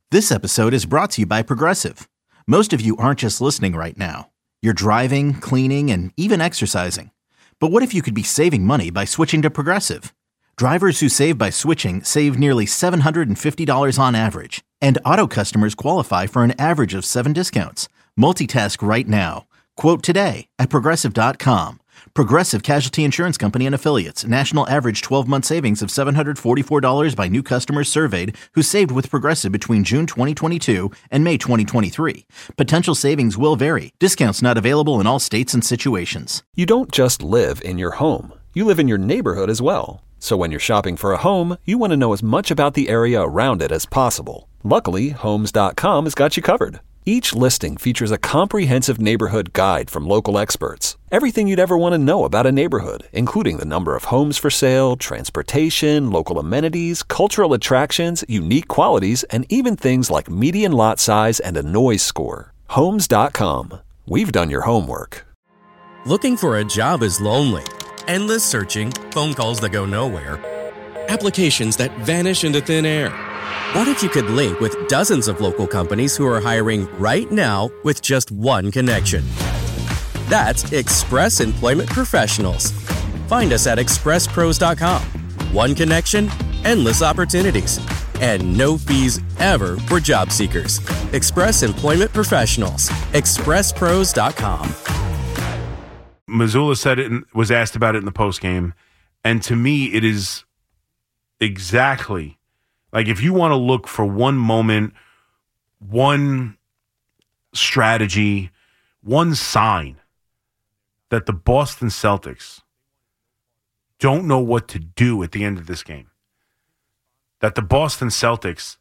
This episode is brought to you by Progressive. Most of you aren't just listening right now. You're driving, cleaning, and even exercising. But what if you could be saving money by switching to Progressive? Drivers who save by switching save nearly $750 on average. And auto customers qualify for an average of 7 discounts. Multitask right now. Quote today at Progressive.com. Progressive Casualty Insurance Company and Affiliates. National average 12-month savings of $744 by new customers surveyed who saved with Progressive between June 2022 and May 2023. Potential savings will vary. Discounts not available in all states and situations. You don't just live in your home. You live in your neighborhood as well. So when you're shopping for a home, you want to know as much about the area around it as possible. Luckily, Homes.com has got you covered. Each listing features a comprehensive neighborhood guide from local experts. Everything you'd ever want to know about a neighborhood, including the number of homes for sale, transportation, local amenities, cultural attractions, unique qualities, and even things like median lot size and a noise score. Homes.com. We've done your homework. Looking for a job is lonely. Endless searching, phone calls that go nowhere, applications that vanish into thin air. What if you could link with dozens of local companies who are hiring right now with just one connection? That's Express Employment Professionals. Find us at expresspros.com. One connection, endless opportunities, and no fees ever for job seekers. Express Employment Professionals. expresspros.com. Mazzulla said it and was asked about it in the postgame, and to me, it is exactly like if you want to look for one moment, one strategy, one sign that the Boston Celtics don't know what to do at the end of this game, that the Boston Celtics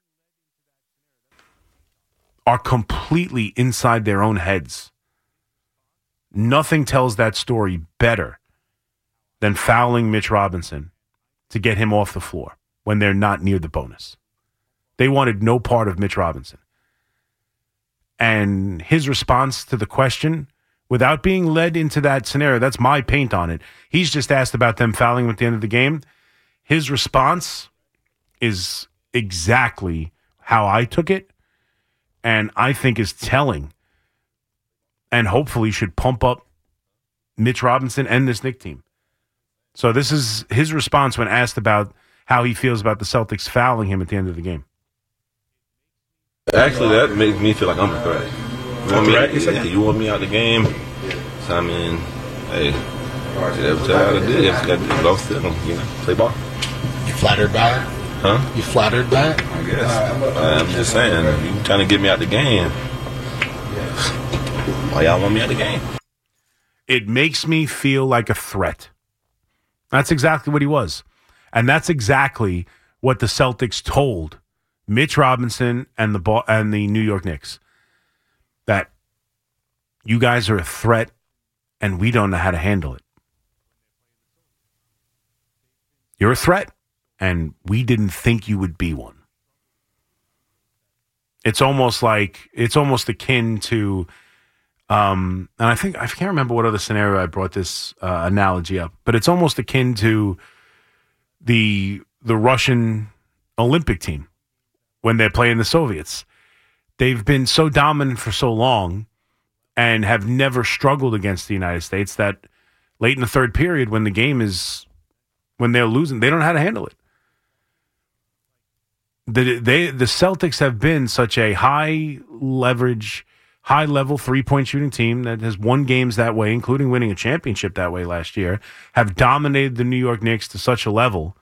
are completely inside their own heads. Nothing tells that story better than fouling Mitch Robinson to get him off the floor when they're not near the bonus. They wanted no part of Mitch Robinson. And his response to the question, without being led into that scenario, that's my paint on it. He's just asked about them fouling him at the end of the game. His response is exactly how I took it, and I think is telling, and hopefully should pump up Mitch Robinson and this Knicks team. So this is his response when asked about how he feels about the Celtics fouling him at the end of the game. Actually, that makes me feel like I'm a threat. You want me out the game? So, I mean, hey, that's how it is. You got to go still, play ball. You flattered by it? Huh? You flattered by it? I guess. I'm just saying, you trying to get me out the game. Why y'all want me out the game? It makes me feel like a threat. That's exactly what he was. And that's exactly what the Celtics told Mitch Robinson and the New York Knicks. That you guys are a threat and we don't know how to handle it. You're a threat and we didn't think you would be one. It's almost akin to and I can't remember what other scenario I brought this analogy up, but it's almost akin to the Russian Olympic team when they're playing the Soviets. They've been so dominant for so long and have never struggled against the United States that late in the third period when they're losing, they don't know how to handle it. The Celtics have been such a high leverage, high level 3-point shooting team that has won games that way, including winning a championship that way last year, have dominated the New York Knicks to such a level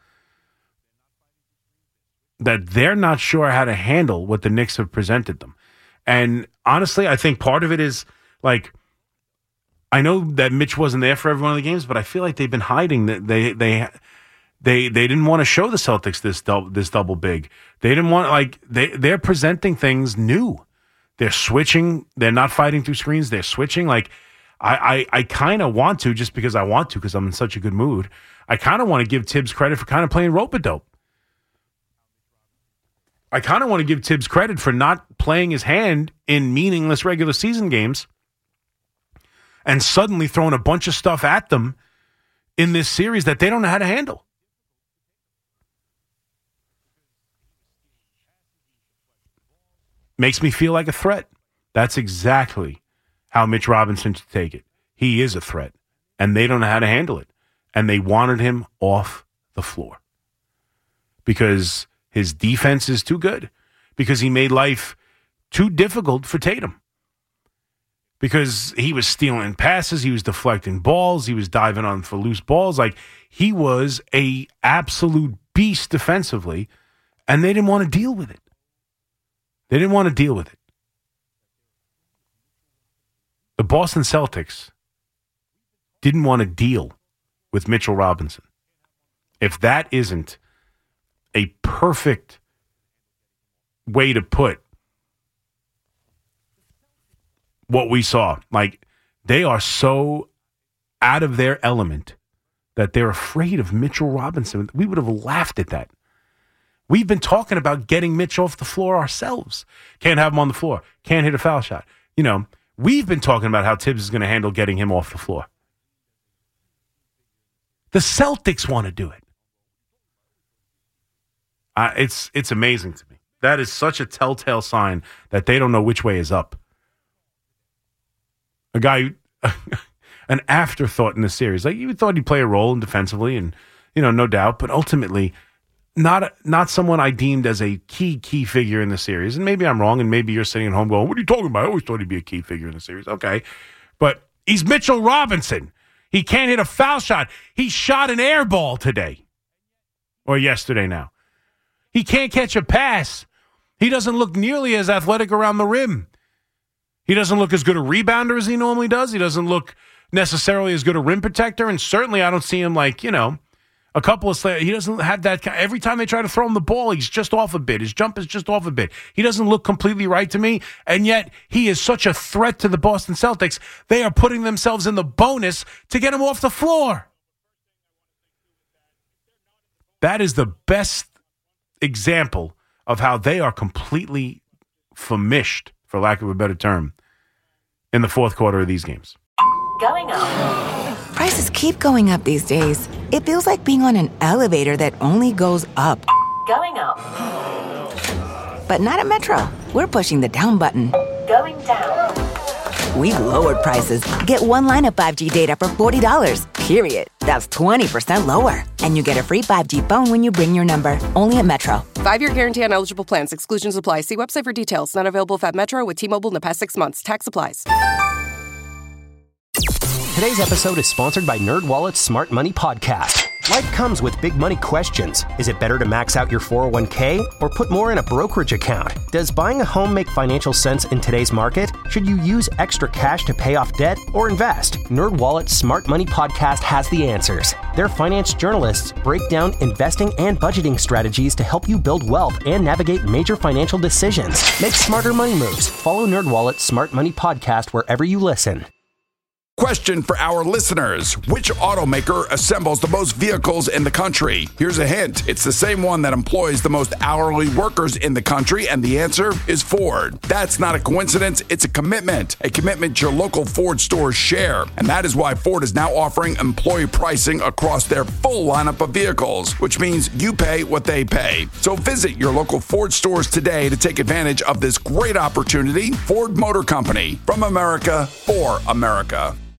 that they're not sure how to handle what the Knicks have presented them. And honestly, I think part of it is like, I know that Mitch wasn't there for every one of the games, but I feel like they've been hiding that they didn't want to show the Celtics this double big. They didn't want, they're presenting things new. They're switching. They're not fighting through screens. They're switching. Like, I kind of want to, just because I want to, because I'm in such a good mood. I kind of want to give Tibbs credit for kind of playing rope-a-dope. I kind of want to give Tibbs credit for not playing his hand in meaningless regular season games and suddenly throwing a bunch of stuff at them in this series that they don't know how to handle. makes me feel like a threat. That's exactly how Mitch Robinson should take it. He is a threat, and they don't know how to handle it. And they wanted him off the floor because his defense is too good, because he made life too difficult for Tatum, because he was stealing passes, he was deflecting balls, he was diving on for loose balls. Like, he was a absolute beast defensively, and they didn't want to deal with it. They didn't want to deal with it. The Boston Celtics didn't want to deal with Mitchell Robinson. If that isn't a perfect way to put what we saw, like, they are so out of their element that they're afraid of Mitchell Robinson. We would have laughed at that. We've been talking about getting Mitch off the floor ourselves. Can't have him on the floor. Can't hit a foul shot. You know, we've been talking about how Tibbs is going to handle getting him off the floor. The Celtics want to do it. It's amazing to me. That is such a telltale sign that they don't know which way is up. A guy, an afterthought in the series. Like, you thought he'd play a role defensively, and, you know, no doubt, but ultimately not someone I deemed as a key figure in the series. And maybe I'm wrong, and maybe you're sitting at home going, what are you talking about? I always thought he'd be a key figure in the series. Okay. But he's Mitchell Robinson. He can't hit a foul shot. He shot an air ball today. Or yesterday now. He can't catch a pass. He doesn't look nearly as athletic around the rim. He doesn't look as good a rebounder as he normally does. He doesn't look necessarily as good a rim protector. And certainly I don't see him like, you know, a couple of he doesn't have that. Every time they try to throw him the ball, he's just off a bit. His jump is just off a bit. He doesn't look completely right to me. And yet he is such a threat to the Boston Celtics. They are putting themselves in the bonus to get him off the floor. That is the best example of how they are completely famished, for lack of a better term, in the fourth quarter of these games. Going up. Prices keep going up these days. It feels like being on an elevator that only goes up. Going up. But not at Metro. We're pushing the down button. Going down. We've lowered prices. Get one line of 5G data for $40, period. That's 20% lower. And you get a free 5G phone when you bring your number. Only at Metro. 5-year guarantee on eligible plans. Exclusions apply. See website for details. Not available at Metro with T-Mobile in the past 6 months. Tax applies. Today's episode is sponsored by NerdWallet's Smart Money Podcast. Life comes with big money questions. Is it better to max out your 401k or put more in a brokerage account? Does buying a home make financial sense in today's market? Should you use extra cash to pay off debt or invest? NerdWallet's Smart Money Podcast has the answers. Their finance journalists break down investing and budgeting strategies to help you build wealth and navigate major financial decisions. Make smarter money moves. Follow NerdWallet's Smart Money Podcast wherever you listen. Question for our listeners. Which automaker assembles the most vehicles in the country? Here's a hint. It's the same one that employs the most hourly workers in the country, and the answer is Ford. That's not a coincidence. It's a commitment your local Ford stores share. And that is why Ford is now offering employee pricing across their full lineup of vehicles, which means you pay what they pay. So visit your local Ford stores today to take advantage of this great opportunity. Ford Motor Company, from America for America.